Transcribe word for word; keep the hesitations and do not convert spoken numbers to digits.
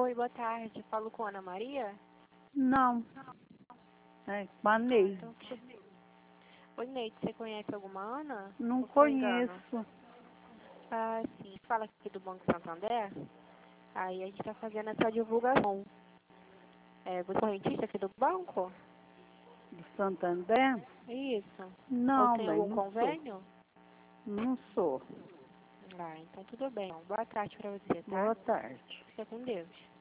Oi, boa tarde. Falo com a Ana Maria? Não. É, com a Ah, Neide. então, tudo- Oi, Neide, você conhece alguma Ana? Não Ou tô engano? conheço. Ah, sim. Fala aqui do Banco Santander. Aí a gente tá fazendo essa divulgação. É, você é correntista aqui do banco? Do Santander? Isso. Ou Não, tem bem, algum não sou. convênio? Não sou. Ah, então tudo bem. Boa tarde pra você, tá? Boa tarde. Fica com Deus.